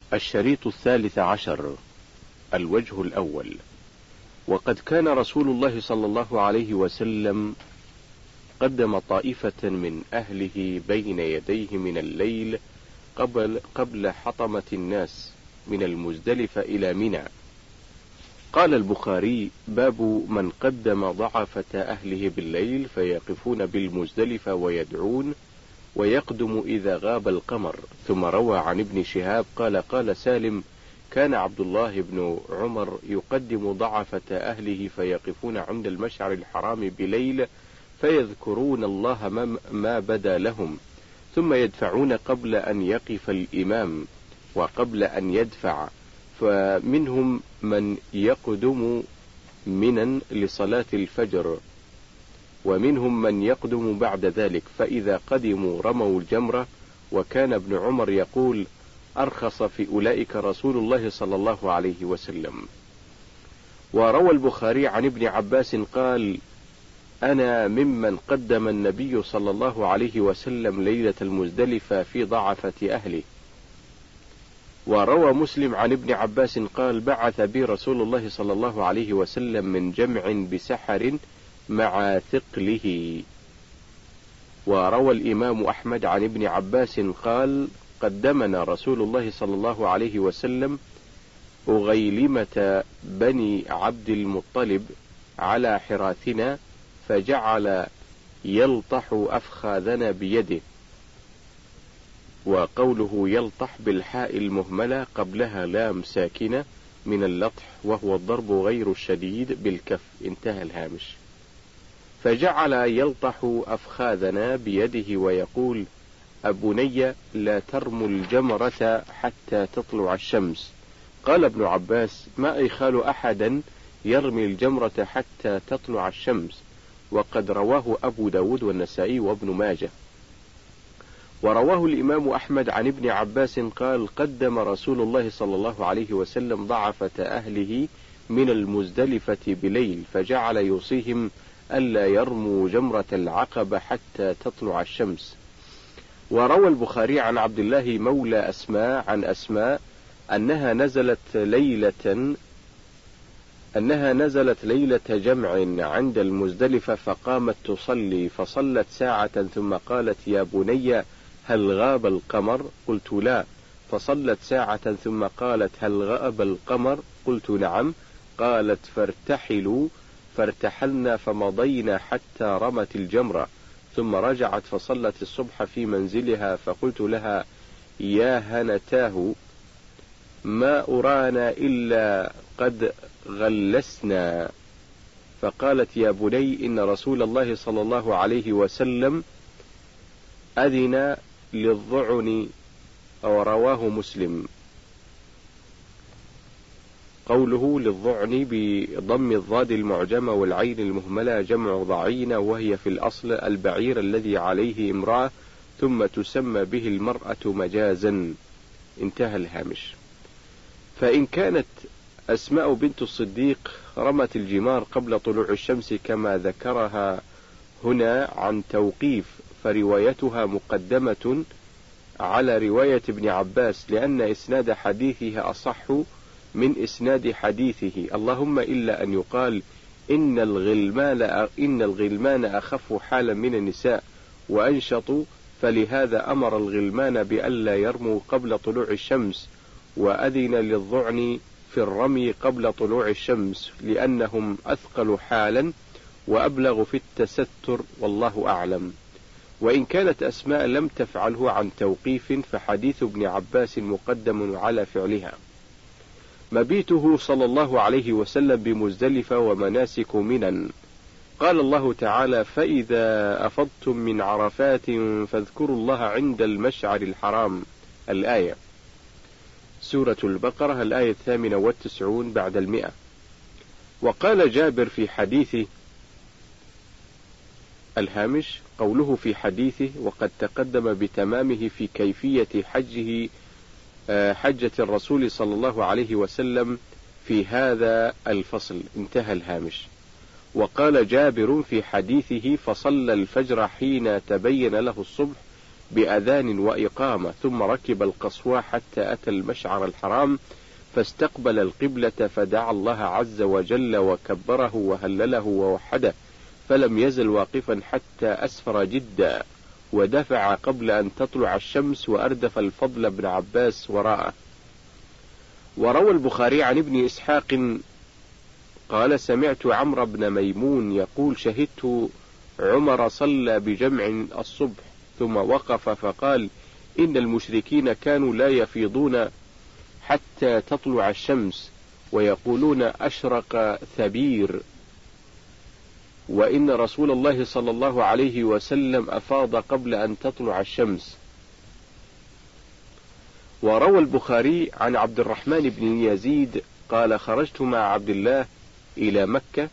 الشريط 13. الوجه الأول. وقد كان رسول الله صلى الله عليه وسلم قدم طائفة من أهله بين يديه من الليل قبل حطمة الناس من المزدلفة إلى منى. قال البخاري: باب من قدم ضعفة أهله بالليل فيقفون بالمزدلفة ويدعون ويقدم إذا غاب القمر. ثم روى عن ابن شهاب قال: قال سالم: كان عبد الله بن عمر يقدم ضعفة أهله فيقفون عند المشعر الحرام بليل فيذكرون الله ما بدا لهم، ثم يدفعون قبل أن يقف الإمام وقبل أن يدفع، فمنهم من يقدم منا لصلاة الفجر ومنهم من يقدم بعد ذلك، فإذا قدموا رموا الجمرة. وكان ابن عمر يقول: أرخص في أولئك رسول الله صلى الله عليه وسلم. وروى البخاري عن ابن عباس قال: أنا ممن قدم النبي صلى الله عليه وسلم ليلة المزدلفة في ضعفة أهله. وروى مسلم عن ابن عباس قال: بعث بي رسول الله صلى الله عليه وسلم من جمع بسحر مع ثقله. وروى الإمام أحمد عن ابن عباس قال: قدمنا رسول الله صلى الله عليه وسلم أغيلمة بني عبد المطلب على حراثنا فجعل يلطح أفخاذنا بيده. وقوله يلطح بالحاء المهملة قبلها لام ساكنة من اللطح، وهو الضرب غير الشديد بالكف. انتهى الهامش. فجعل يلطح أفخاذنا بيده ويقول: أبني لا ترموا الجمرة حتى تطلع الشمس. قال ابن عباس: ما إخال أحدا يرمي الجمرة حتى تطلع الشمس. وقد رواه أبو داود والنسائي وابن ماجه. ورواه الإمام أحمد عن ابن عباس قال: قدم رسول الله صلى الله عليه وسلم ضعفة أهله من المزدلفة بليل فجعل يوصيهم ألا يرموا جمرة العقبة حتى تطلع الشمس. وروى البخاري عن عبد الله مولى أسماء عن أسماء أنها نزلت ليلة جمع عند المزدلفة فقامت تصلي فصلت ساعة ثم قالت: يا بني هل غاب القمر؟ قلت: لا. فصلت ساعة ثم قالت: هل غاب القمر؟ قلت: نعم. قالت: فارتحلوا. فارتحلنا فمضينا حتى رمت الجمرة، ثم رجعت فصلت الصبح في منزلها، فقلت لها: يا هنتاه، ما أرانا إلا قد غلسنا. فقالت: يا بني إن رسول الله صلى الله عليه وسلم أذن للضعن. ورواه مسلم. قوله للضعن بضم الضاد المعجمة والعين المهملة جمع ضعينة، وهي في الأصل البعير الذي عليه امرأة ثم تسمى به المرأة مجازا. انتهى الهامش. فإن كانت أسماء بنت الصديق رمت الجمار قبل طلوع الشمس كما ذكرها هنا عن توقيف، فروايتها مقدمة على رواية ابن عباس لأن إسناد حديثها أصح من إسناد حديثه، اللهم إلا أن يقال إن الغلمان أخف حالا من النساء وأنشطوا، فلهذا أمر الغلمان بألا يرموا قبل طلوع الشمس، وأذن للضعن في الرمي قبل طلوع الشمس لأنهم أثقل حالا وأبلغ في التستر، والله أعلم. وإن كانت أسماء لم تفعله عن توقيف فحديث ابن عباس مقدم على فعلها. مبيته صلى الله عليه وسلم بمزدلفة ومناسك منن. قال الله تعالى: فإذا أفضتم من عرفات فاذكروا الله عند المشعر الحرام. الآية. سورة البقرة الآية 98 بعد 100. وقال جابر في حديثه. الهامش. قوله في حديثه وقد تقدم بتمامه في كيفية حجة الرسول صلى الله عليه وسلم في هذا الفصل. انتهى الهامش. وقال جابر في حديثه: فصلى الفجر حين تبين له الصبح بأذان وإقامة، ثم ركب القصوى حتى أتى المشعر الحرام فاستقبل القبلة فدعا الله عز وجل وكبره وهلله ووحده، فلم يزل واقفا حتى أسفر جدا، ودفع قبل أن تطلع الشمس وأردف الفضل بن عباس وراءه. وروى البخاري عن ابن إسحاق قال سمعت عمرو بن ميمون يقول شهدت عمر صلى بجمع الصبح ثم وقف فقال إن المشركين كانوا لا يفيضون حتى تطلع الشمس ويقولون أشرق ثبير، وإن رسول الله صلى الله عليه وسلم أفاض قبل أن تطلع الشمس. وروى البخاري عن عبد الرحمن بن يزيد قال خرجت مع عبد الله إلى مكة،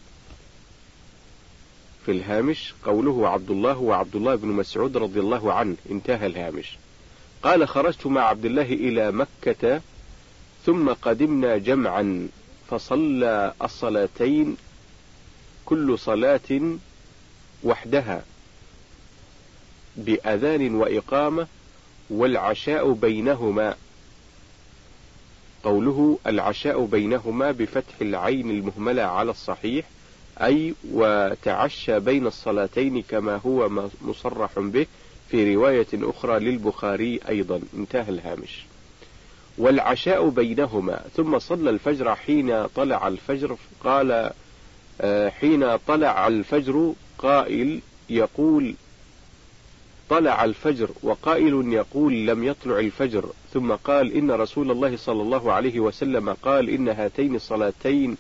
في الهامش قوله عبد الله وعبد الله بن مسعود رضي الله عنه، انتهى الهامش. قال خرجت مع عبد الله إلى مكة ثم قدمنا جمعا فصلى الصلاتين كل صلاة وحدها بأذان وإقامة والعشاء بينهما. قوله العشاء بينهما بفتح العين المهملة على الصحيح، أي وتعشى بين الصلاتين كما هو مصرح به في رواية أخرى للبخاري أيضا، انتهى الهامش. والعشاء بينهما. ثم صلى الفجر حين طلع الفجر، قال حين طلع الفجر قائل يقول طلع الفجر وقائل يقول لم يطلع الفجر، ثم قال إن رسول الله صلى الله عليه وسلم قال إن هاتين الصلاتين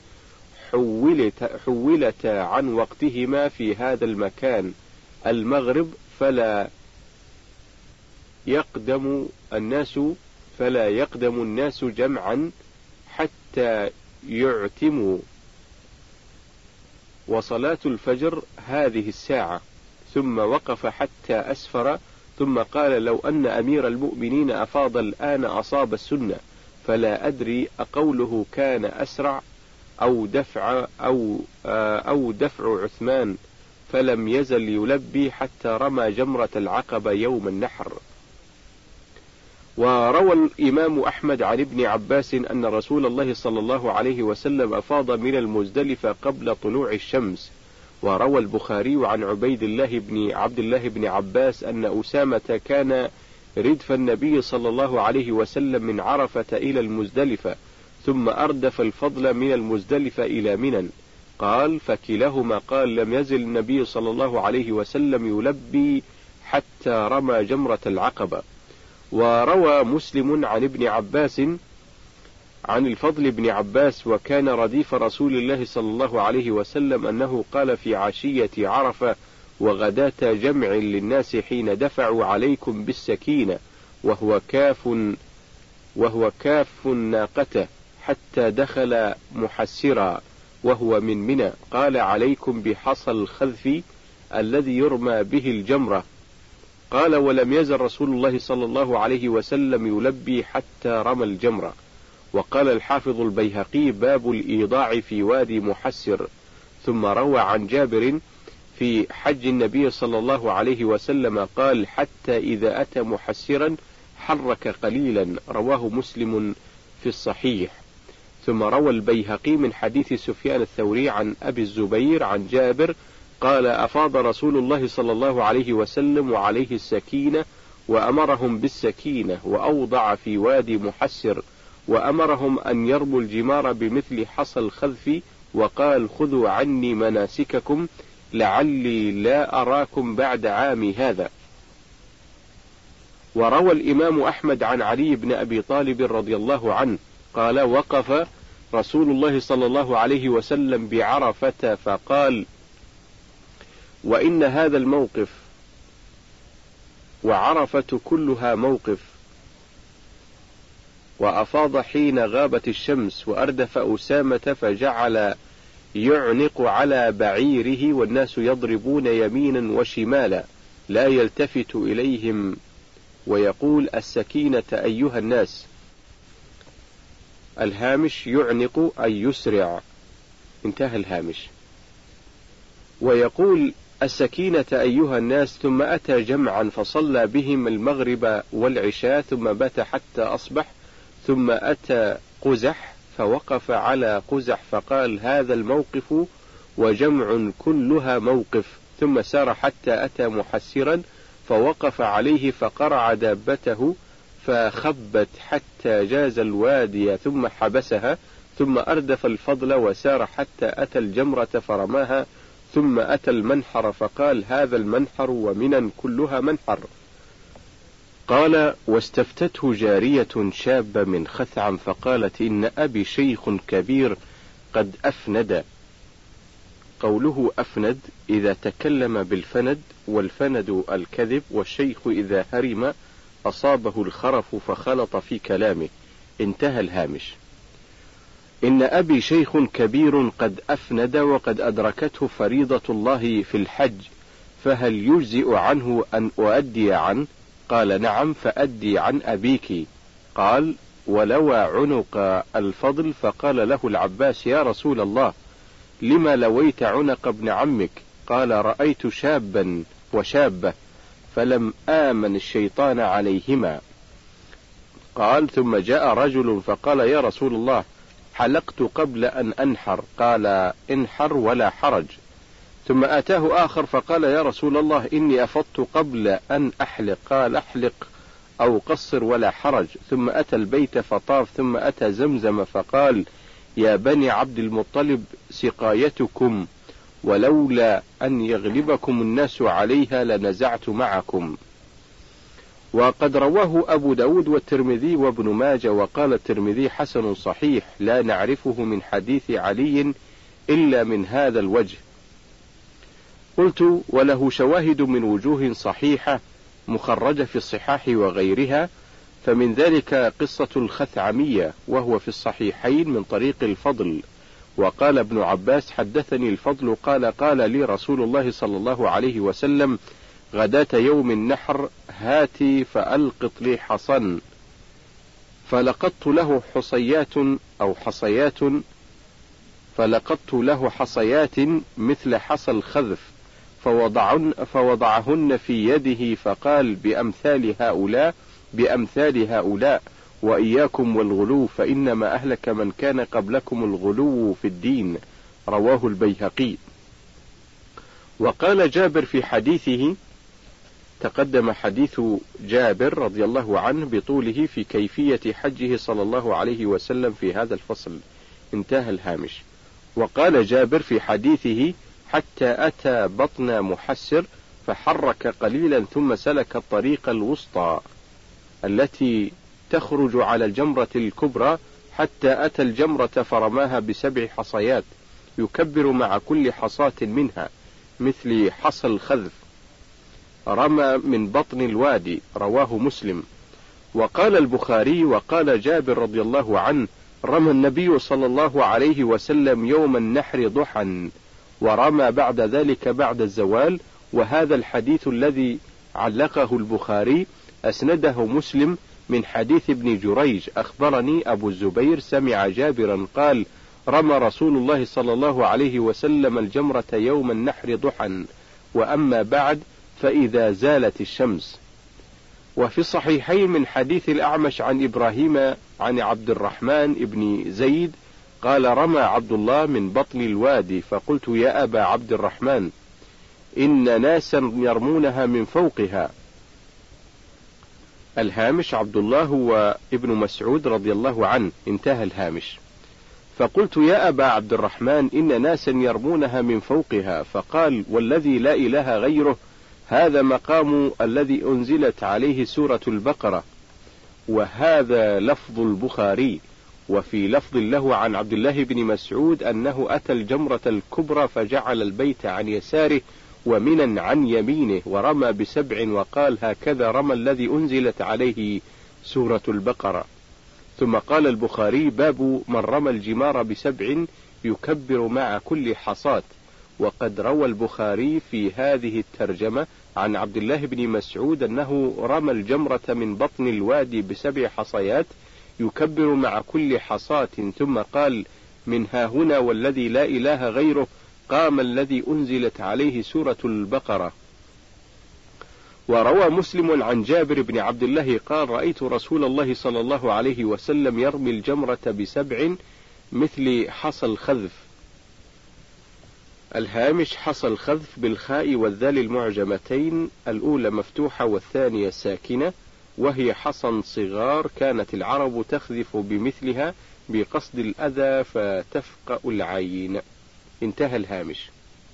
حولتا عن وقتهما في هذا المكان المغرب، فلا يقدم الناس جمعا حتى يعتموا، وصلاة الفجر هذه الساعة. ثم وقف حتى أسفر، ثم قال لو أن أمير المؤمنين أفاض الآن أصاب السنة، فلا أدري أقوله كان أسرع أو دفع عثمان، فلم يزل يلبي حتى رمى جمرة العقبة يوم النحر. وروى الإمام أحمد عن ابن عباس أن رسول الله صلى الله عليه وسلم أفاض من المزدلفة قبل طلوع الشمس. وروى البخاري عن عبيد الله بن عباس أن أسامة كان ردف النبي صلى الله عليه وسلم من عرفة إلى المزدلفة، ثم أردف الفضل من المزدلفة إلى منى. قال فكلاهما قال لم يزل النبي صلى الله عليه وسلم يلبي حتى رمى جمرة العقبة. وروى مسلم عن ابن عباس عن الفضل بن عباس وكان رديف رسول الله صلى الله عليه وسلم أنه قال في عشية عرفة وغداة جمع للناس حين دفعوا عليكم بالسكينة وهو كاف ناقته حتى دخل محسرا وهو من منى، قال عليكم بحصى الخذف الذي يرمى به الجمرة. قال ولم يزل رسول الله صلى الله عليه وسلم يلبي حتى رمى الجمرة. وقال الحافظ البيهقي باب الإيضاع في وادي محسر. ثم روى عن جابر في حج النبي صلى الله عليه وسلم قال حتى إذا أتى محسرا حرك قليلا، رواه مسلم في الصحيح. ثم روى البيهقي من حديث سفيان الثوري عن أبي الزبير عن جابر قال أفاض رسول الله صلى الله عليه وسلم وعليه السكينة وأمرهم بالسكينة، وأوضع في وادي محسر وأمرهم أن يرموا الجمار بمثل حصى الخذف، وقال خذوا عني مناسككم لعلي لا أراكم بعد عامي هذا. وروى الإمام أحمد عن علي بن أبي طالب رضي الله عنه قال وقف رسول الله صلى الله عليه وسلم بعرفة فقال وإن هذا الموقف وعرفة كلها موقف. وأفاض حين غابت الشمس وأردف أسامة فجعل يعنق على بعيره والناس يضربون يمينا وشمالا لا يلتفت إليهم ويقول السكينة أيها الناس. الهامش يعنق أي يسرع، انتهى الهامش. ويقول السكينة أيها الناس، ثم أتى جمعا فصلى بهم المغرب والعشاء، ثم بات حتى أصبح، ثم أتى قزح فوقف على قزح فقال هذا الموقف وجمع كلها موقف، ثم سار حتى أتى محسرا فوقف عليه فقرع دابته فخبت حتى جاز الوادي ثم حبسها، ثم أردف الفضل وسار حتى أتى الجمرة فرماها، ثم أتى المنحر فقال هذا المنحر ومنا كلها منحر. قال واستفتته جارية شابة من خثعم فقالت إن أبي شيخ كبير قد أفند. قوله أفند إذا تكلم بالفند، والفند الكذب، والشيخ إذا هرم أصابه الخرف فخلط في كلامه. انتهى الهامش. إن أبي شيخ كبير قد أفند وقد أدركته فريضة الله في الحج، فهل يجزئ عنه أن أؤدي عنه؟ قال نعم، فأدي عن أبيك. قال ولوى عنق الفضل، فقال له العباس يا رسول الله لما لويت عنق ابن عمك؟ قال رأيت شابا وشابة فلم آمن الشيطان عليهما. قال ثم جاء رجل فقال يا رسول الله حلقت قبل أن أنحر، قال انحر ولا حرج. ثم أتاه آخر فقال يا رسول الله إني أفضت قبل أن أحلق، قال احلق أو قصر ولا حرج. ثم أتى البيت فطاف، ثم أتى زمزم فقال يا بني عبد المطلب سقايتكم، ولولا أن يغلبكم الناس عليها لنزعت معكم. وقد رواه أبو داود والترمذي وابن ماجه، وقال الترمذي حسن صحيح لا نعرفه من حديث علي إلا من هذا الوجه. قلت وله شواهد من وجوه صحيحة مخرجة في الصحاح وغيرها، فمن ذلك قصة الخثعمية وهو في الصحيحين من طريق الفضل. وقال ابن عباس حدثني الفضل قال قال لي رسول الله صلى الله عليه وسلم غداة يوم النحر هاتي فألقط لي حصا، فلقطت له حصيات مثل حصى الخذف فوضعهن في يده فقال بأمثال هؤلاء وإياكم والغلو، فإنما أهلك من كان قبلكم الغلو في الدين. رواه البيهقي. وقال جابر في حديثه، تقدم حديث جابر رضي الله عنه بطوله في كيفية حجه صلى الله عليه وسلم في هذا الفصل. انتهى الهامش. وقال جابر في حديثه حتى أتى بطن محسر فحرك قليلا ثم سلك الطريق الوسطى التي تخرج على الجمرة الكبرى حتى أتى الجمرة فرماها ب7 حصيات يكبر مع كل حصاة منها مثل حصى الخذف، رمى من بطن الوادي. رواه مسلم. وقال البخاري وقال جابر رضي الله عنه رمى النبي صلى الله عليه وسلم يوم النحر ضحى، ورمى بعد ذلك بعد الزوال. وهذا الحديث الذي علقه البخاري أسنده مسلم من حديث ابن جريج أخبرني أبو الزبير سمع جابرا قال رمى رسول الله صلى الله عليه وسلم الجمرة يوم النحر ضحى، وأما بعد فإذا زالت الشمس. وفي الصحيحين من حديث الأعمش عن إبراهيم عن عبد الرحمن ابن زيد قال رمى عبد الله من بطن الوادي، فقلت يا أبا عبد الرحمن إن ناسا يرمونها من فوقها. الهامش عبد الله هو ابن مسعود رضي الله عنه. انتهى الهامش. فقلت يا أبا عبد الرحمن إن ناسا يرمونها من فوقها، فقال والذي لا إله غيره هذا مقام الذي أنزلت عليه سورة البقرة. وهذا لفظ البخاري. وفي لفظ له عن عبد الله بن مسعود أنه أتى الجمرة الكبرى فجعل البيت عن يساره ومنا عن يمينه ورمى ب7 وقال هكذا رمى الذي أنزلت عليه سورة البقرة. ثم قال البخاري باب من رمى الجمار ب7 يكبر مع كل حصاة. وقد روى البخاري في هذه الترجمة عن عبد الله بن مسعود أنه رمى الجمرة من بطن الوادي ب7 حصيات يكبر مع كل حصاة، ثم قال من ها هنا والذي لا إله غيره قام الذي أنزلت عليه سورة البقرة. وروى مسلم عن جابر بن عبد الله قال رأيت رسول الله صلى الله عليه وسلم يرمي الجمرة ب7 مثل حصى الخذف. الهامش: حصى الخذف بالخاء والذال المعجمتين، الأولى مفتوحة والثانية ساكنة، وهي حصى صغار كانت العرب تخذف بمثلها بقصد الأذى فتفقأ العين. انتهى الهامش.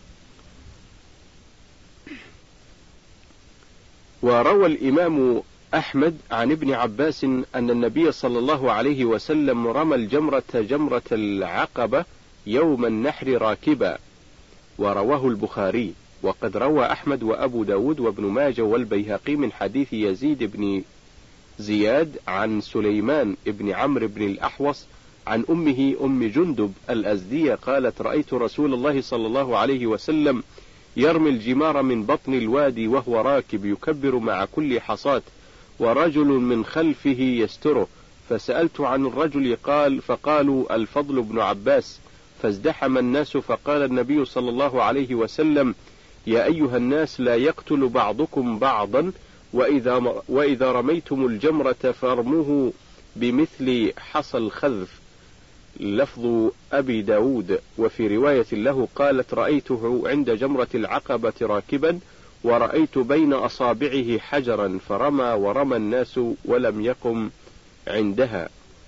وروى الإمام أحمد عن ابن عباس أن النبي صلى الله عليه وسلم رمى الجمرة جمرة العقبة يوم النحر راكبا، ورواه البخاري. وقد روى أحمد وأبو داود وابن ماجه والبيهقي من حديث يزيد بن زياد عن سليمان بن عمرو بن الأحوص عن أمه أم جندب الأزدية قالت رأيت رسول الله صلى الله عليه وسلم يرمي الجمار من بطن الوادي وهو راكب يكبر مع كل حصاة، ورجل من خلفه يستره، فسألت عن الرجل فقالوا الفضل بن عباس، فازدحم الناس، فقال النبي صلى الله عليه وسلم يا أيها الناس لا يقتل بعضكم بعضا، وإذا رميتم الجمرة فارموه بمثل حصى الخذف. لفظ أبي داود. وفي رواية له قالت رأيته عند جمرة العقبة راكبا، ورأيت بين أصابعه حجرا فرمى ورمى الناس ولم يقم عندها.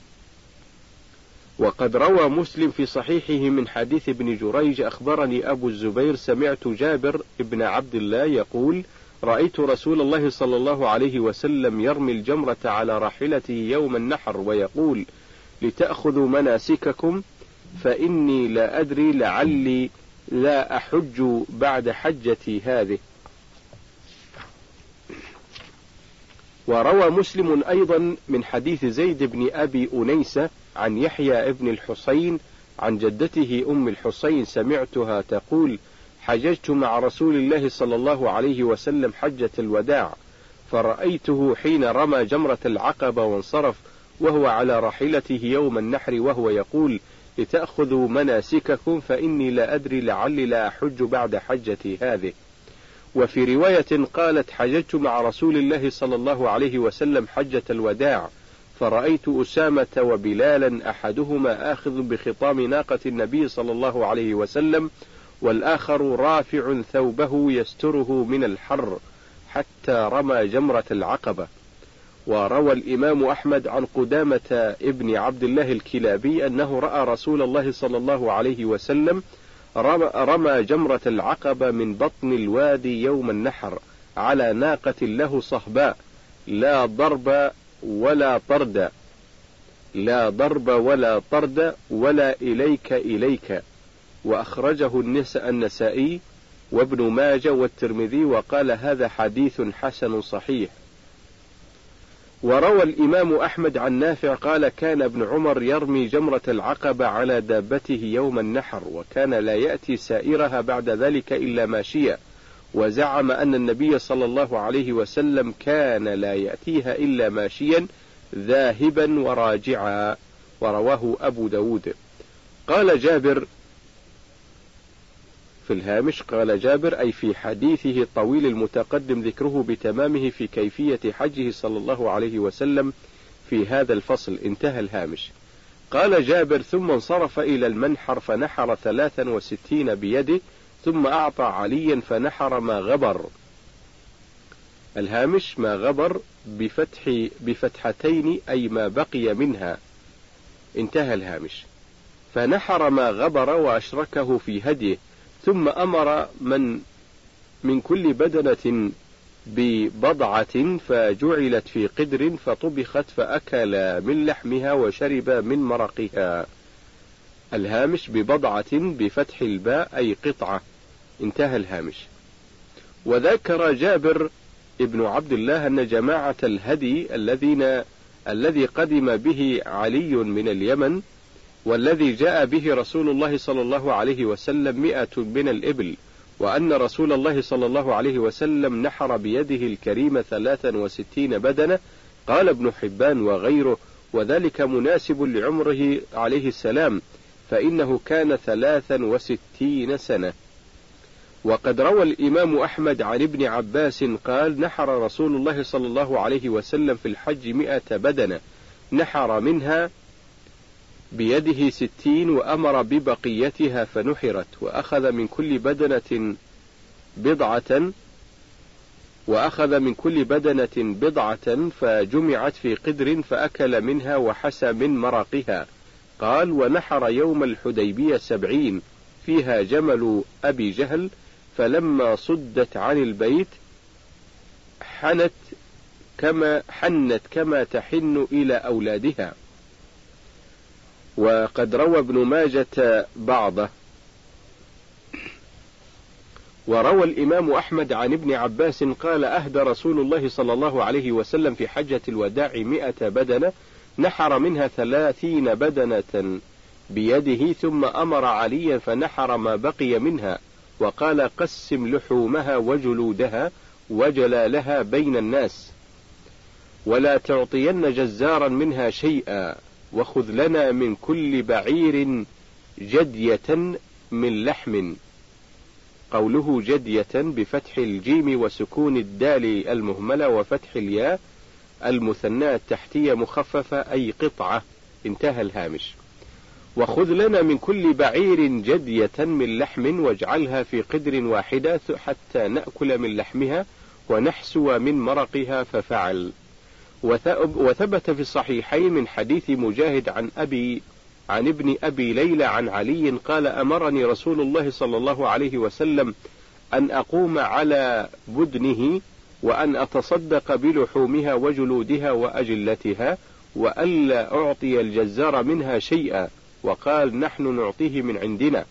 وقد روى مسلم في صحيحه من حديث ابن جريج أخبرني أبو الزبير سمعت جابر ابن عبد الله يقول رأيت رسول الله صلى الله عليه وسلم يرمي الجمرة على راحلته يوم النحر ويقول لتأخذوا مناسككم فإني لا أدري لعلي لا أحج بعد حجتي هذه. وروى مسلم أيضا من حديث زيد بن أبي أنيسة عن يحيى ابن الحسين عن جدته أم الحسين سمعتها تقول حججت مع رسول الله صلى الله عليه وسلم حجة الوداع، فرأيته حين رمى جمرة العقبة وانصرف وهو على راحلته يوم النحر وهو يقول لتأخذوا مناسككم فإني لا أدري لعلي لا أحج بعد حجتي هذه. وفي رواية قالت حججت مع رسول الله صلى الله عليه وسلم حجة الوداع، فرأيت أسامة وبلالا أحدهما آخذ بخطام ناقة النبي صلى الله عليه وسلم والآخر رافع ثوبه يستره من الحر حتى رمى جمرة العقبة. وروى الإمام أحمد عن قدامة ابن عبد الله الكلابي أنه رأى رسول الله صلى الله عليه وسلم رمى جمرة العقبة من بطن الوادي يوم النحر على ناقة له صهباء لا ضرب ولا طرد ولا إليك. وأخرجه النسائي وابن ماجه والترمذي وقال هذا حديث حسن صحيح. وروى الإمام أحمد عن نافع قال كان ابن عمر يرمي جمرة العقبة على دابته يوم النحر، وكان لا يأتي سائرها بعد ذلك إلا ماشيا، وزعم أن النبي صلى الله عليه وسلم كان لا يأتيها إلا ماشيا ذاهبا وراجعا. ورواه أبو داود. قال جابر في الهامش قال جابر أي في حديثه الطويل المتقدم ذكره بتمامه في كيفية حجه صلى الله عليه وسلم في هذا الفصل. انتهى الهامش. قال جابر ثم انصرف إلى المنحر فنحر 63 بيده ثم أعطى عليا فنحر ما غبر. الهامش ما غبر بفتحتين أي ما بقي منها. انتهى الهامش. فنحر ما غبر وأشركه في هديه، ثم أمر من كل بدنة ببضعة فجعلت في قدر فطبخت فأكل من لحمها وشرب من مرقها. الهامش ببضعة بفتح الباء أي قطعة. انتهى الهامش. وذكر جابر ابن عبد الله أن جماعة الهدي الذي قدم به علي من اليمن والذي جاء به رسول الله صلى الله عليه وسلم 100 من الإبل، وأن رسول الله صلى الله عليه وسلم نحر بيده الكريمة 63 بدنة. قال ابن حبان وغيره وذلك مناسب لعمره عليه السلام، فإنه كان 63 سنة. وقد روى الإمام أحمد عن ابن عباس قال: نحر رسول الله صلى الله عليه وسلم في الحج 100 بدنة، نحر منها بيده 60 وأمر ببقيتها فنحرت، وأخذ من كل بدنة بضعة فجمعت في قدر فأكل منها وحسى من مرقها. قال: ونحر يوم الحديبية 70 فيها جمل أبي جهل، فلما صدت عن البيت حنت كما تحن إلى أولادها. وقد روى ابن ماجة بعضه. وروى الإمام أحمد عن ابن عباس قال: أهدى رسول الله صلى الله عليه وسلم في حجة الوداع 100 بدنة، نحر منها 30 بدنة بيده، ثم أمر عليا فنحر ما بقي منها، وقال: قسم لحومها وجلودها وجلالها بين الناس، ولا تعطين جزارا منها شيئا، وخذ لنا من كل بعير جدية من لحم. قوله جدية بفتح الجيم وسكون الدال المهملة وفتح الياء المثناة التحتية مخففة، أي قطعة. انتهى الهامش. وخذ لنا من كل بعير جدية من لحم واجعلها في قدر واحدة حتى نأكل من لحمها ونحسو من مرقها، ففعل. وثبت في الصحيحين من حديث مجاهد عن ابن أبي ليلى عن علي قال: أمرني رسول الله صلى الله عليه وسلم أن أقوم على بدنه وأن أتصدق بلحومها وجلودها وأجلتها، وألا أعطي الجزار منها شيئا، وقال: نحن نعطيه من عندنا.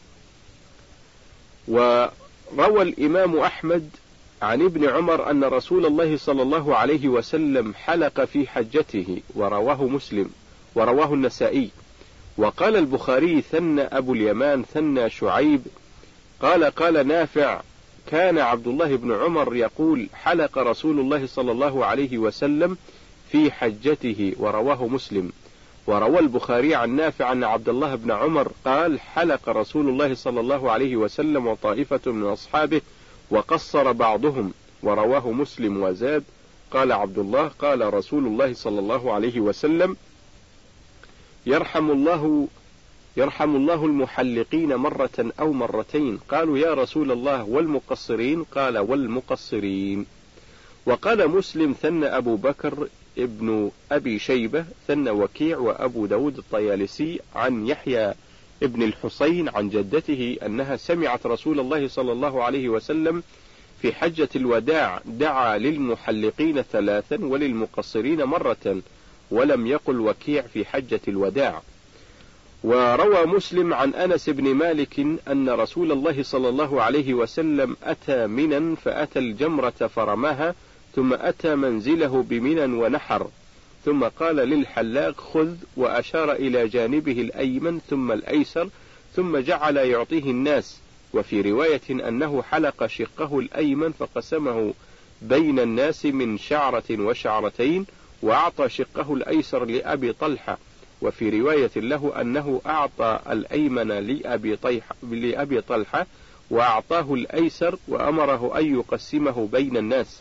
وروى الإمام أحمد عن ابن عمر أن رسول الله صلى الله عليه وسلم حلق في حجته، ورواه النسائي. وقال البخاري: ثنى أبو اليمان ثنى شعيب. قال نافع: كان عبد الله بن عمر يقول: حلق رسول الله صلى الله عليه وسلم في حجته، ورواه مسلم. وروى البخاري عن نافع أن عبد الله بن عمر قال: حلق رسول الله صلى الله عليه وسلم وطائفة من أصحابه وقصر بعضهم، ورواه مسلم وزاد: قال عبد الله: قال رسول الله صلى الله عليه وسلم: يرحم الله المحلقين مرة أو مرتين. قالوا: يا رسول الله والمقصرين؟ قال: والمقصرين. وقال مسلم: ثنى أبو بكر ابن أبي شيبة ثنى وكيع وأبو داود الطيالسي عن يحيى ابن الحسين عن جدته أنها سمعت رسول الله صلى الله عليه وسلم في حجة الوداع دعا للمحلقين 3 وللمقصرين مرة، ولم يقل وكيع في حجة الوداع. وروى مسلم عن أنس بن مالك أن رسول الله صلى الله عليه وسلم أتى منى فأتى الجمرة فرماها، ثم أتى منزله بمنى ونحر، ثم قال للحلاق: خذ، وأشار إلى جانبه الأيمن ثم الأيسر، ثم جعل يعطيه الناس. وفي رواية أنه حلق شقه الأيمن فقسمه بين الناس من شعرة وشعرتين، وأعطى شقه الأيسر لأبي طلحة. وفي رواية له أنه أعطى الأيمن لأبي طلحة وأعطاه الأيسر، وأمره أن يقسمه بين الناس.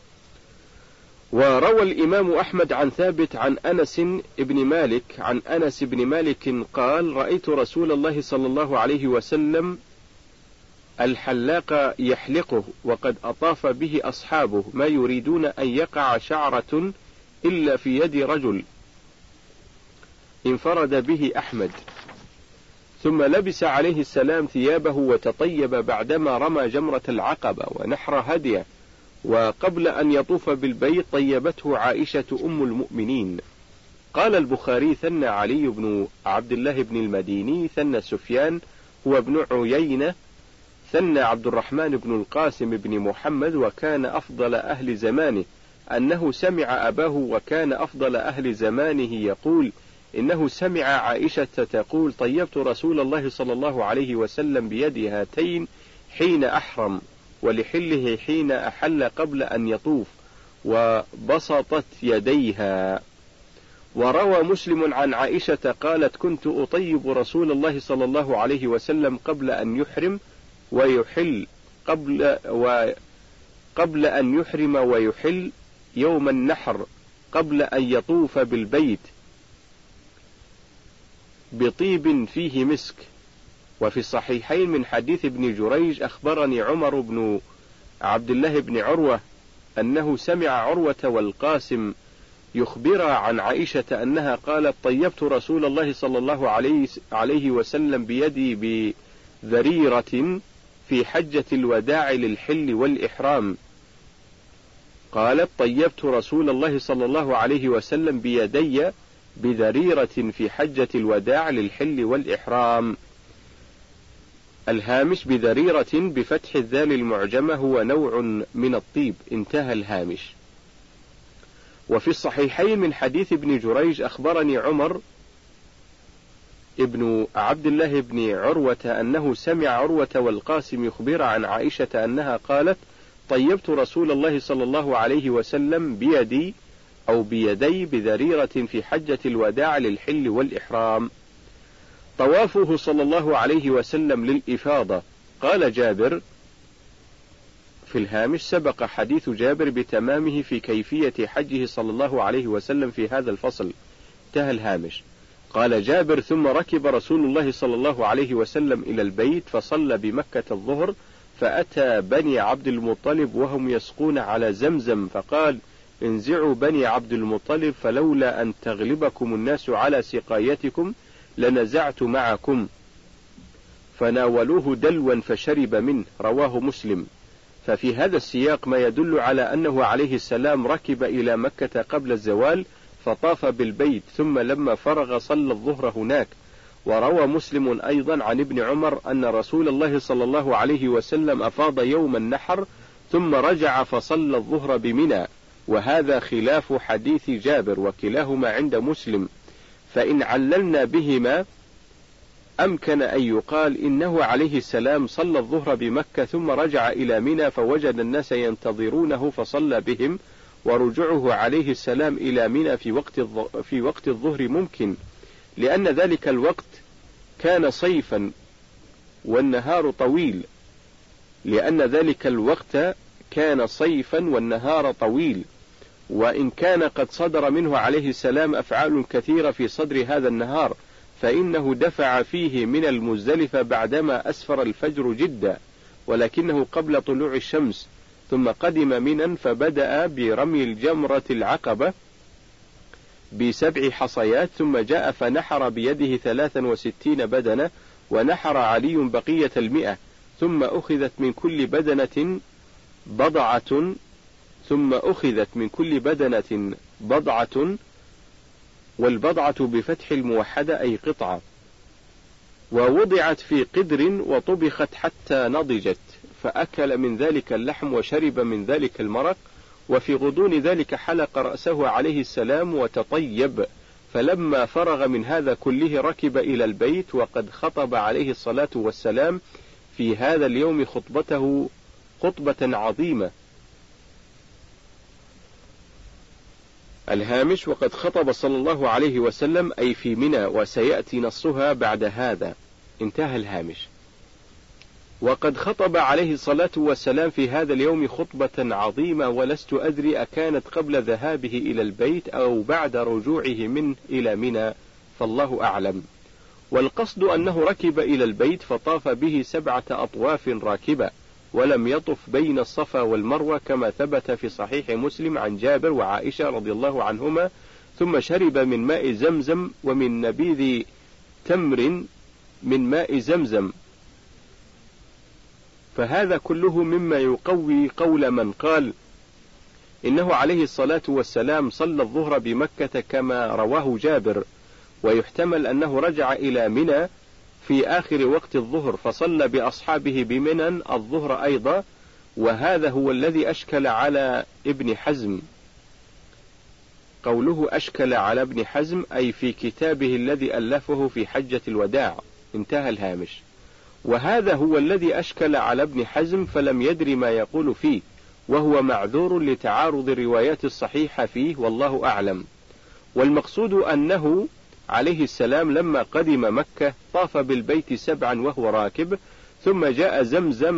وروى الإمام أحمد عن ثابت عن أنس بن مالك قال: رأيت رسول الله صلى الله عليه وسلم الحلاق يحلقه، وقد أطاف به أصحابه، ما يريدون أن يقع شعرة إلا في يد رجل، انفرد به أحمد. ثم لبس عليه السلام ثيابه وتطيب بعدما رمى جمرة العقبة ونحر هديه، وقبل أن يطوف بالبيت طيبته عائشة أم المؤمنين. قال البخاري: ثنى علي بن عبد الله بن المديني ثنى سفيان هو ابن عيينة ثنى عبد الرحمن بن القاسم بن محمد، وكان أفضل أهل زمانه، أنه سمع أباه وكان أفضل أهل زمانه يقول إنه سمع عائشة تقول: طيبت رسول الله صلى الله عليه وسلم بيدي هاتين حين أحرم، ولحله حين أحل قبل أن يطوف، وبسطت يديها. وروى مسلم عن عائشة قالت: كنت أطيب رسول الله صلى الله عليه وسلم قبل أن يحرم ويحل قبل أن يحرم ويحل يوم النحر قبل أن يطوف بالبيت بطيب فيه مسك. وفي الصحيحين من حديث ابن جريج: أخبرني عمر بن عبد الله بن عروة أنه سمع عروة والقاسم يخبر عن عائشة أنها قالت: طيبت رسول الله صلى الله عليه وسلم بيدي بذريرة في حجة الوداع للحل والإحرام. قالت: طيبت رسول الله صلى الله عليه وسلم بيدي بذريرة في حجة الوداع للحل والإحرام. الهامش: بذريرة بفتح الذال المعجمة هو نوع من الطيب. انتهى الهامش. وفي الصحيحين من حديث ابن جريج: أخبرني عمر ابن عبد الله بن عروة أنه سمع عروة والقاسم يخبر عن عائشة أنها قالت: طيبت رسول الله صلى الله عليه وسلم بيدي أو بيدي بذريرة في حجة الوداع للحل والإحرام. طوافه صلى الله عليه وسلم للإفاضة. قال جابر في الهامش: سبق حديث جابر بتمامه في كيفية حجه صلى الله عليه وسلم في هذا الفصل. انتهى الهامش. قال جابر: ثم ركب رسول الله صلى الله عليه وسلم إلى البيت فصلى بمكة الظهر، فأتى بني عبد المطلب وهم يسقون على زمزم، فقال: انزعوا بني عبد المطلب، فلولا أن تغلبكم الناس على سقايتكم لنزعت معكم. فناولوه دلوا فشرب منه. رواه مسلم. ففي هذا السياق ما يدل على أنه عليه السلام ركب إلى مكة قبل الزوال فطاف بالبيت، ثم لما فرغ صلى الظهر هناك. وروى مسلم أيضا عن ابن عمر أن رسول الله صلى الله عليه وسلم أفاض يوم النحر ثم رجع فصلى الظهر بمنى، وهذا خلاف حديث جابر، وكلاهما عند مسلم. فإن عللنا بهما أمكن أن يقال إنه عليه السلام صلى الظهر بمكة ثم رجع إلى منى فوجد الناس ينتظرونه فصلى بهم، ورجوعه عليه السلام إلى منى في وقت الظهر ممكن، لأن ذلك الوقت كان صيفا والنهار طويل، وإن كان قد صدر منه عليه السلام أفعال كثيرة في صدر هذا النهار، فإنه دفع فيه من المزدلفة بعدما أسفر الفجر جدا، ولكنه قبل طلوع الشمس، ثم قدم منى فبدأ برمي الجمرة العقبة ب7 حصيات، ثم جاء فنحر بيده 63 بدنة، ونحر علي بقية 100، ثم أخذت من كل بدنة بضعة، والبضعة بفتح الموحدة أي قطعة، ووضعت في قدر وطبخت حتى نضجت، فأكل من ذلك اللحم وشرب من ذلك المرق. وفي غضون ذلك حلق رأسه عليه السلام وتطيب، فلما فرغ من هذا كله ركب إلى البيت، وقد خطب عليه الصلاة والسلام في هذا اليوم خطبة عظيمة. الهامش: وقد خطب صلى الله عليه وسلم أي في منى، وسيأتي نصها بعد هذا. انتهى الهامش. وقد خطب عليه الصلاة والسلام في هذا اليوم خطبة عظيمة، ولست أدري أكانت قبل ذهابه إلى البيت أو بعد رجوعه منه إلى منى، فالله أعلم. والقصد أنه ركب إلى البيت فطاف به 7 أطواف راكبة، ولم يطف بين الصفا والمروة كما ثبت في صحيح مسلم عن جابر وعائشة رضي الله عنهما، ثم شرب من ماء زمزم ومن نبيذ تمر من ماء زمزم. فهذا كله مما يقوي قول من قال إنه عليه الصلاة والسلام صلى الظهر بمكة كما رواه جابر، ويحتمل أنه رجع إلى منى في آخر وقت الظهر فصلى بأصحابه بمنى الظهر أيضا، وهذا هو الذي أشكل على ابن حزم. قوله أشكل على ابن حزم أي في كتابه الذي ألفه في حجة الوداع. انتهى الهامش. وهذا هو الذي أشكل على ابن حزم فلم يدر ما يقول فيه، وهو معذور لتعارض الروايات الصحيحة فيه، والله أعلم. والمقصود أنه عليه السلام لما قدم مكة طاف بالبيت 7 وهو راكب، ثم جاء زمزم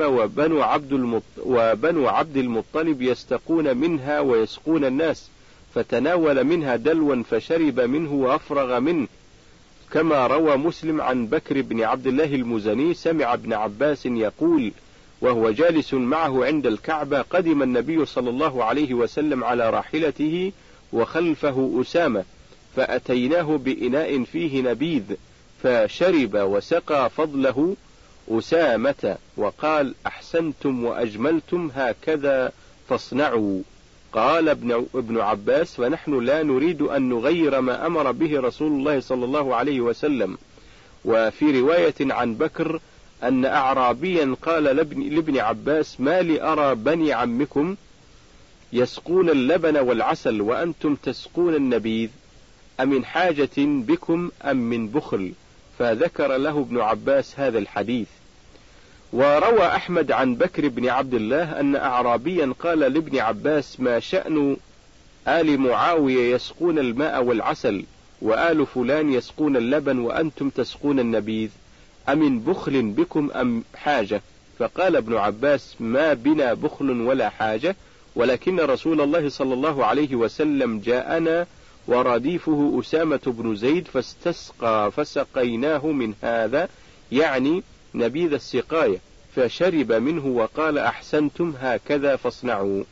وبنو عبد المطلب يستقون منها ويسقون الناس، فتناول منها دلوا فشرب منه وأفرغ منه، كما روى مسلم عن بكر بن عبد الله المزني سمع ابن عباس يقول وهو جالس معه عند الكعبة: قدم النبي صلى الله عليه وسلم على راحلته وخلفه أسامة، فأتيناه بإناء فيه نبيذ فشرب وسقى فضله أسامة، وقال: أحسنتم وأجملتم، هكذا فاصنعوا. قال ابن عباس: فنحن لا نريد أن نغير ما أمر به رسول الله صلى الله عليه وسلم. وفي رواية عن بكر أن أعرابيا قال لابن عباس: ما لي أرى بني عمكم يسقون اللبن والعسل وأنتم تسقون النبيذ، أمن حاجة بكم أم من بخل؟ فذكر له ابن عباس هذا الحديث. وروى أحمد عن بكر بن عبد الله أن أعرابيا قال لابن عباس: ما شأن آل معاوية يسقون الماء والعسل، وآل فلان يسقون اللبن وأنتم تسقون النبيذ، أمن بخل بكم أم حاجة؟ فقال ابن عباس: ما بنا بخل ولا حاجة، ولكن رسول الله صلى الله عليه وسلم جاءنا ورديفه أسامة بن زيد فاستسقى فسقيناه من هذا، يعني نبيذ السقاية، فشرب منه وقال: أحسنتم، هكذا فاصنعوا.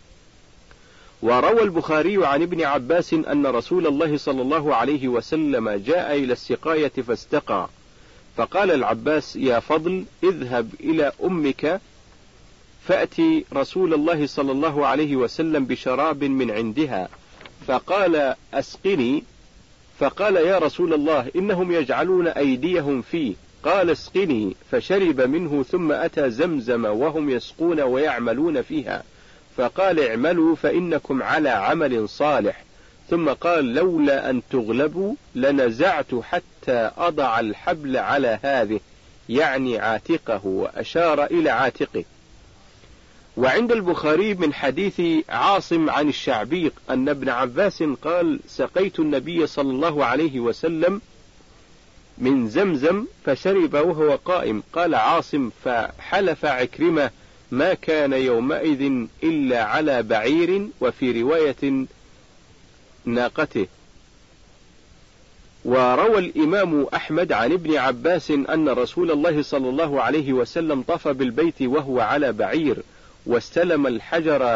وروى البخاري عن ابن عباس أن رسول الله صلى الله عليه وسلم جاء إلى السقاية فاستقى، فقال العباس: يا فضل، اذهب إلى أمك فأتي رسول الله صلى الله عليه وسلم بشراب من عندها. فقال: أسقني. فقال: يا رسول الله، إنهم يجعلون أيديهم فيه. قال: اسقني. فشرب منه، ثم أتى زمزم وهم يسقون ويعملون فيها، فقال: اعملوا فإنكم على عمل صالح. ثم قال: لولا أن تغلبوا لنزعت حتى أضع الحبل على هذه، يعني عاتقه، وأشار إلى عاتقه. وعند البخاري من حديث عاصم عن الشعبي أن ابن عباس قال: سقيت النبي صلى الله عليه وسلم من زمزم فشرب وهو قائم. قال عاصم: فحلف عكرمة: ما كان يومئذ إلا على بعير، وفي رواية ناقته. وروى الإمام أحمد عن ابن عباس أن رسول الله صلى الله عليه وسلم طاف بالبيت وهو على بعير، واستلم الحجر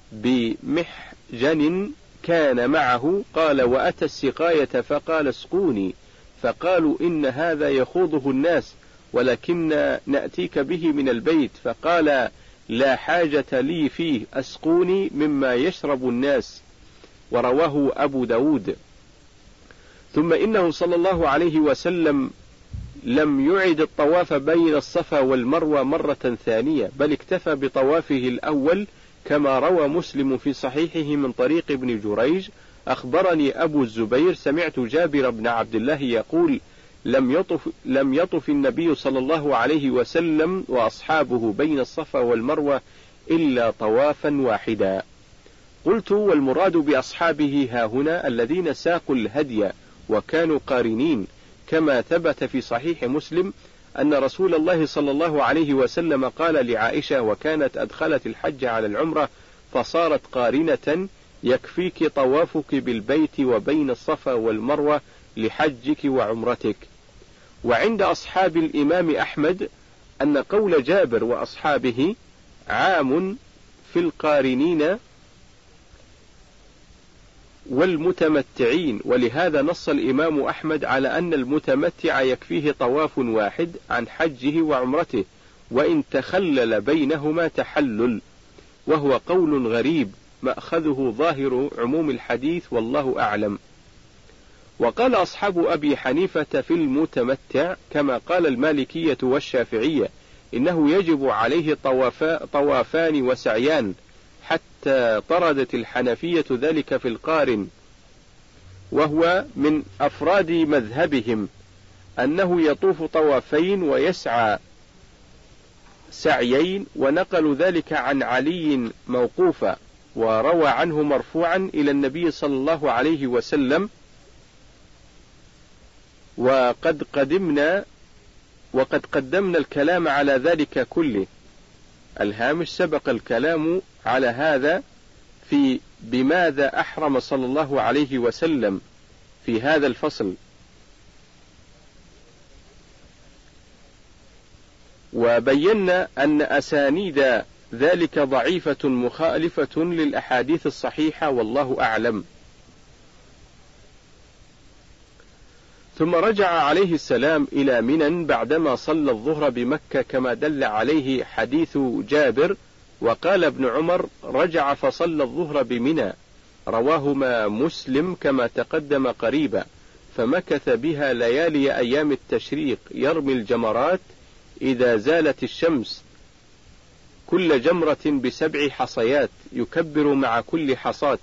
بمحجن كان معه. قال: وأتى السقاية فقال: اسقوني. فقالوا: إن هذا يخوضه الناس، ولكن نأتيك به من البيت. فقال: لا حاجة لي فيه، أسقوني مما يشرب الناس. ورواه أبو داود. ثم إنه صلى الله عليه وسلم لم يعد الطواف بين الصفا والمروة مرة ثانية، بل اكتفى بطوافه الأول، كما روى مسلم في صحيحه من طريق ابن جريج: أخبرني أبو الزبير سمعت جابر بن عبد الله يقول: لم يطف النبي صلى الله عليه وسلم وأصحابه بين الصفا والمروة إلا طوافا واحدا. قلت: والمراد بأصحابه هاهنا الذين ساقوا الهدي وكانوا قارنين، كما ثبت في صحيح مسلم أن رسول الله صلى الله عليه وسلم قال لعائشة وكانت أدخلت الحج على العمرة فصارت قارنة: يكفيك طوافك بالبيت وبين الصفا والمروة لحجك وعمرتك. وعند أصحاب الإمام أحمد أن قول جابر وأصحابه عام في القارنين والمتمتعين، ولهذا نص الإمام أحمد على أن المتمتع يكفيه طواف واحد عن حجه وعمرته، وإن تخلل بينهما تحلل، وهو قول غريب مأخذه ظاهر عموم الحديث، والله أعلم. وقال أصحاب أبي حنيفة في المتمتع كما قال المالكية والشافعية: إنه يجب عليه طوافان وسعيان، حتى طردت الحنفية ذلك في القارن، وهو من أفراد مذهبهم أنه يطوف طوافين ويسعى سعيين، ونقلوا ذلك عن علي موقوفا. وروى عنه مرفوعا إلى النبي صلى الله عليه وسلم: وقد قدمنا الكلام على ذلك كله. الهامش: سبق الكلام على هذا في بماذا أحرم صلى الله عليه وسلم في هذا الفصل، وبينا أن أسانيد ذلك ضعيفة مخالفة للأحاديث الصحيحة، والله أعلم. ثم رجع عليه السلام إلى منى بعدما صلى الظهر بمكة كما دل عليه حديث جابر. وقال ابن عمر: رجع فصلى الظهر بمنى، رواهما مسلم كما تقدم قريبا. فمكث بها ليالي أيام التشريق يرمي الجمرات إذا زالت الشمس، كل جمرة ب7 حصيات، يكبر مع كل حصاة.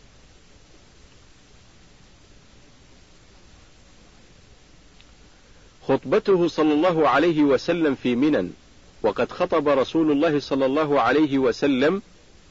خطبته صلى الله عليه وسلم في منى. وقد خطب رسول الله صلى الله عليه وسلم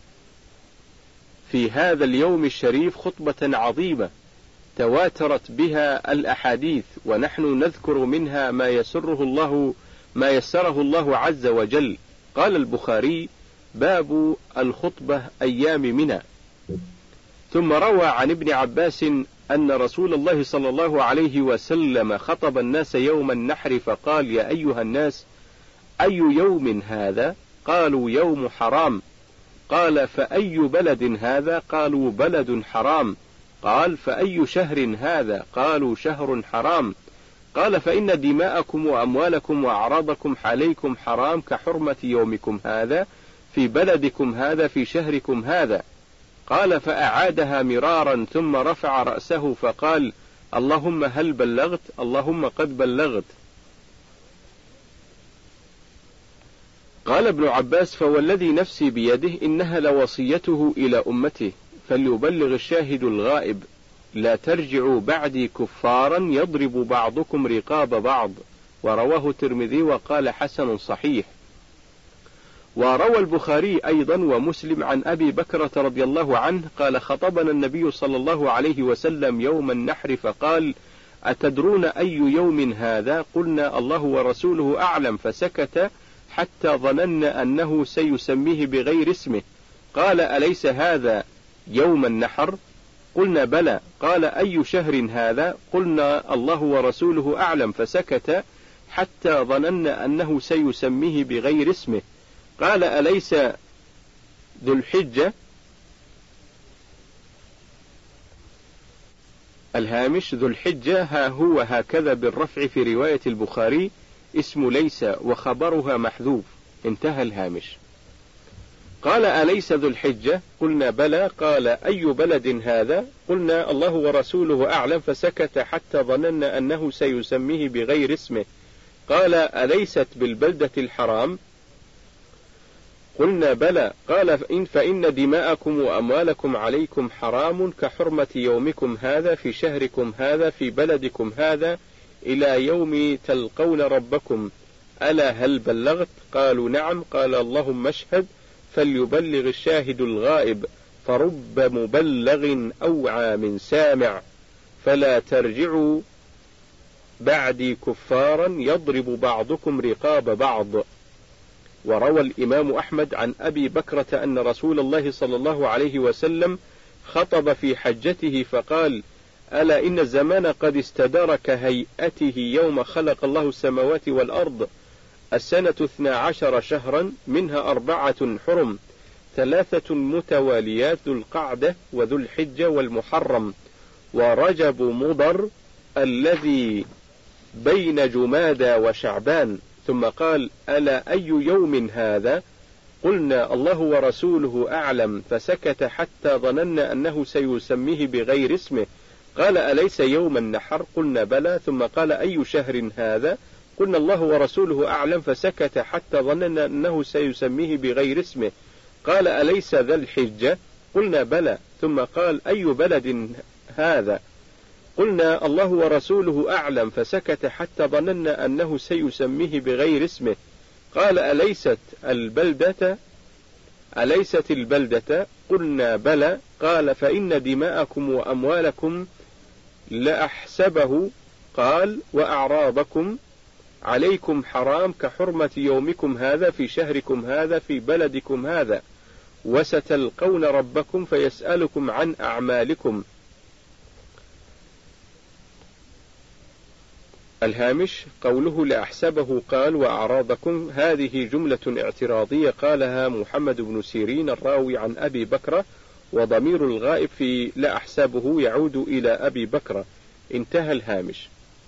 في هذا اليوم الشريف خطبة عظيمة تواترت بها الأحاديث، ونحن نذكر منها ما يسره الله عز وجل. قال البخاري: باب الخطبة أيام منى. ثم روى عن ابن عباس أن رسول الله صلى الله عليه وسلم خطب الناس يوم النحر فقال: يا أيها الناس، أي يوم هذا؟ قالوا: يوم حرام. قال: فأي بلد هذا؟ قالوا: بلد حرام. قال: فأي شهر هذا؟ قالوا: شهر حرام. قال: فإن دماءكم وأموالكم وأعراضكم عليكم حرام كحرمة يومكم هذا في بلدكم هذا في شهركم هذا. قال: فأعادها مرارا ثم رفع رأسه فقال: اللهم هل بلغت؟ اللهم قد بلغت. قال ابن عباس: فوالذي نفسي بيده إنها لوصيته إلى أمته، فليبلغ الشاهد الغائب، لا ترجعوا بعدي كفارا يضرب بعضكم رقاب بعض. ورواه الترمذي وقال: حسن صحيح. وروى البخاري أيضا ومسلم عن أبي بكرة رضي الله عنه قال: خطبنا النبي صلى الله عليه وسلم يوم النحر فقال: أتدرون أي يوم هذا؟ قلنا: الله ورسوله أعلم. فسكت حتى ظننا أنه سيسميه بغير اسمه. قال: أليس هذا يوم النحر؟ قلنا: بلى. قال: أي شهر هذا؟ قلنا: الله ورسوله أعلم. فسكت حتى ظننا أنه سيسميه بغير اسمه. قال: أليس ذو الحجة؟ الهامش: ذو الحجة ها هو هكذا بالرفع في رواية البخاري، اسم ليس وخبرها محذوف. انتهى الهامش. قال: أليس ذو الحجة؟ قلنا: بلى. قال: أي بلد هذا؟ قلنا: الله ورسوله أعلم. فسكت حتى ظننا أنه سيسميه بغير اسمه. قال: أليست بالبلدة الحرام؟ قلنا: بلى. قال: فإن دماءكم وأموالكم عليكم حرام كحرمة يومكم هذا في شهركم هذا في بلدكم هذا إلى يوم تلقون ربكم. ألا هل بلغت؟ قالوا: نعم. قال: اللهم اشهد، فليبلغ الشاهد الغائب، فرب مبلغ أوعى من سامع، فلا ترجعوا بعدي كفارا يضرب بعضكم رقاب بعض. وروى الإمام أحمد عن أبي بكرة أن رسول الله صلى الله عليه وسلم خطب في حجته فقال: ألا إن الزمان قد استدار كهيئته يوم خلق الله السماوات والأرض، السنة 12 شهرا، منها 4 حرم، 3 متواليات، ذو القعدة وذو الحجة والمحرم ورجب مضر الذي بين جمادى وشعبان. ثم قال: ألا أي يوم هذا؟ قلنا: الله ورسوله أعلم. فسكت حتى ظننا أنه سيسميه بغير اسمه. قال: أليس يوم النحر؟ قلنا: بلى. ثم قال: أي شهر هذا؟ قلنا: الله ورسوله أعلم. فسكت حتى ظننا أنه سيسميه بغير اسمه. قال: أليس ذا الحجة؟ قلنا: بلى. ثم قال: أي بلد هذا؟ قلنا: الله ورسوله أعلم. فسكت حتى ظننا أنه سيسميه بغير اسمه. قال: أليست البلدة أليست البلدة؟ قلنا بلى. قال فإن دماءكم وأموالكم لأحسبه. قال وأعراضكم عليكم حرام كحرمة يومكم هذا في شهركم هذا في بلدكم هذا، وستلقون ربكم فيسألكم عن أعمالكم. الهامش قوله لأحسبه قال وأعراضكم، هذه جملة اعتراضية قالها محمد بن سيرين الراوي عن أبي بكر، وضمير الغائب في لأحسبه يعود إلى أبي بكر. انتهى الهامش.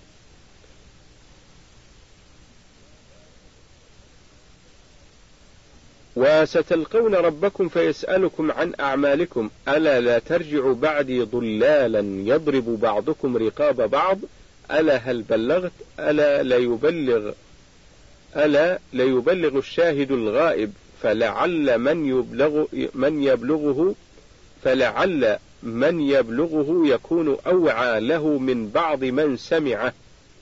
وستلقون ربكم فيسألكم عن أعمالكم، ألا لا ترجعوا بعدي ضلالا يضرب بعضكم رقاب بعض، ألا هل بلغت، ألا ليبلغ الشاهد الغائب، فلعل من يبلغه يكون أوعى له من بعض من سمعه.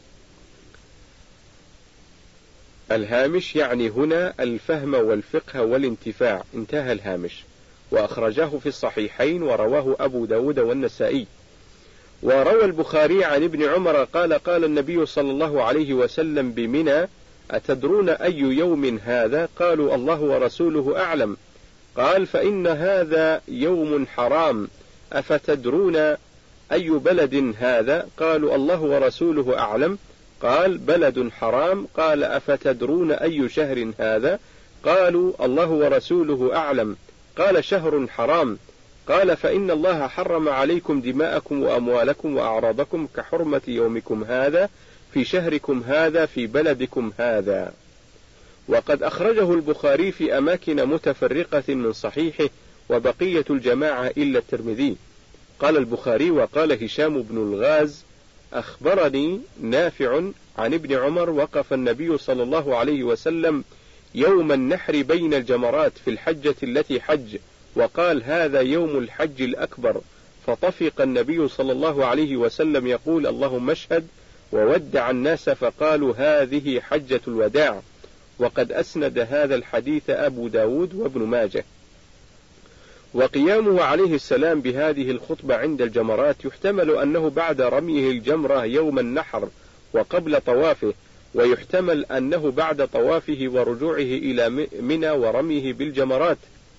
الهامش يعني هنا الفهم والفقه والانتفاع. انتهى الهامش. وأخرجاه في الصحيحين ورواه أبو داود والنسائي. وروى البخاري عن ابن عمر قال قال النبي صلى الله عليه وسلم بمنى: أتدرون أي يوم هذا؟ قالوا الله ورسوله أعلم. قال فإن هذا يوم حرام. أفتدرون أي بلد هذا؟ قالوا الله ورسوله أعلم. قال بلد حرام. قال أفتدرون أي شهر هذا؟ قالوا الله ورسوله أعلم. قال شهر حرام. قال فإن الله حرم عليكم دماءكم وأموالكم وأعراضكم كحرمة يومكم هذا في شهركم هذا في بلدكم هذا. وقد أخرجه البخاري في أماكن متفرقة من صحيحه وبقية الجماعة إلا الترمذي. قال البخاري وقال هشام بن الغاز أخبرني نافع عن ابن عمر وقف النبي صلى الله عليه وسلم يوم النحر بين الجمرات في الحجة التي حج، وقال هذا يوم الحج الأكبر، فطفق النبي صلى الله عليه وسلم يقول اللهم اشهد، وودع الناس فقالوا هذه حجة الوداع. وقد أسند هذا الحديث أبو داود وابن ماجه. وقيامه عليه السلام بهذه الخطبة عند الجمرات يحتمل أنه بعد رميه الجمرة يوم النحر وقبل طوافه، ويحتمل أنه بعد طوافه ورجوعه إلى منى ورميه بالجمرات،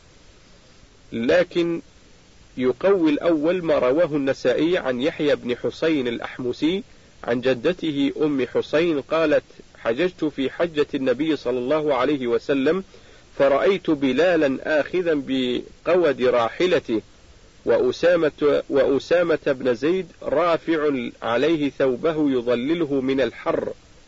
لكن يقوي الأول ما رواه النسائي عن يحيى بن حسين الأحمسي عن جدته أم حسين قالت حججت في حجة النبي صلى الله عليه وسلم فرأيت بلالا آخذا بقود راحلته وأسامة بن زيد رافع عليه ثوبه يظلله من الحر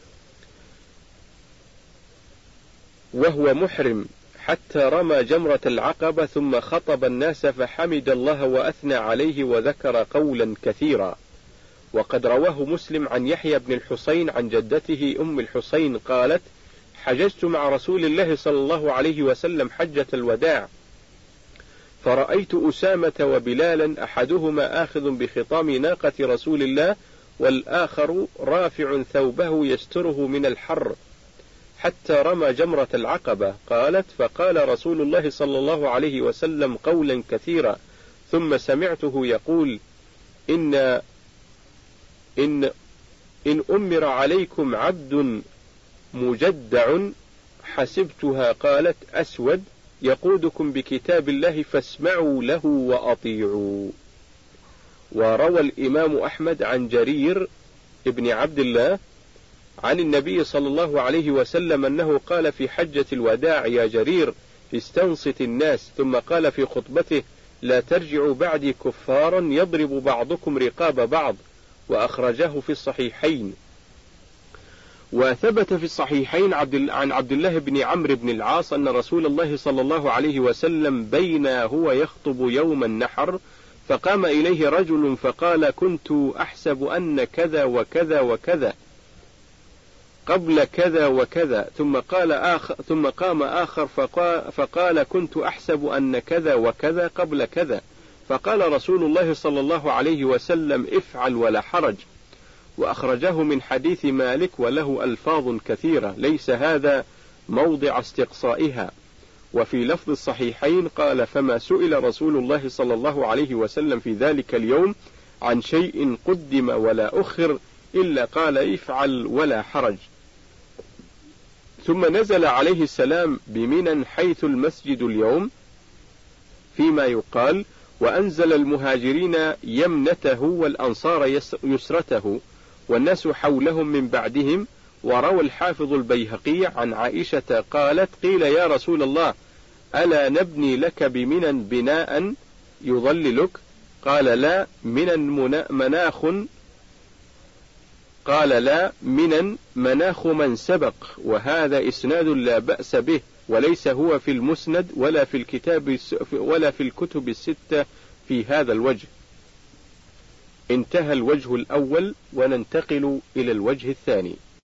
وهو محرم، حتى رمى جمرة العقبة ثم خطب الناس فحمد الله وأثنى عليه وذكر قولا كثيرا. وقد رواه مسلم عن يحيى بن الحسين عن جدته أم الحسين قالت حججت مع رسول الله صلى الله عليه وسلم حجة الوداع، فرأيت أسامة وبلالا أحدهما آخذ بخطام ناقة رسول الله والآخر رافع ثوبه يستره من الحر حتى رمى جمرة العقبة. قالت فقال رسول الله صلى الله عليه وسلم قولا كثيرا، ثم سمعته يقول إن أمر عليكم عبد مجدع حسبتها قالت أسود يقودكم بكتاب الله فاسمعوا له وأطيعوا. وروى الإمام أحمد عن جرير ابن عبد الله عن النبي صلى الله عليه وسلم أنه قال في حجة الوداع يا جرير استنصت الناس، ثم قال في خطبته لا ترجعوا بعدي كفارا يضرب بعضكم رقاب بعض. وأخرجه في الصحيحين. وثبت في الصحيحين عن عبد الله بن عمرو بن العاص أن رسول الله صلى الله عليه وسلم بين هو يخطب يوم النحر فقام إليه رجل فقال كنت أحسب أن كذا وكذا وكذا قبل كذا وكذا، ثم قام آخر فقال كنت أحسب أن كذا وكذا قبل كذا، فقال رسول الله صلى الله عليه وسلم افعل ولا حرج. وأخرجه من حديث مالك وله ألفاظ كثيرة ليس هذا موضع استقصائها. وفي لفظ الصحيحين قال: فما سئل رسول الله صلى الله عليه وسلم في ذلك اليوم عن شيء قدم ولا أخر إلا قال: افعل ولا حرج. ثم نزل عليه السلام بمنى حيث المسجد اليوم، فيما يقال: وأنزل المهاجرين يمنته والأنصار يسرته، والناس حولهم من بعدهم. وروى الحافظ البيهقي عن عائشة قالت: قيل يا رسول الله ألا نبني لك بمنى بناء يظللك؟ قال: لا، منى مناخ من سبق. وهذا إسناد لا بأس به، وليس هو في المسند ولا في الكتب الستة في هذا الوجه. انتهى الوجه الأول، وننتقل إلى الوجه الثاني.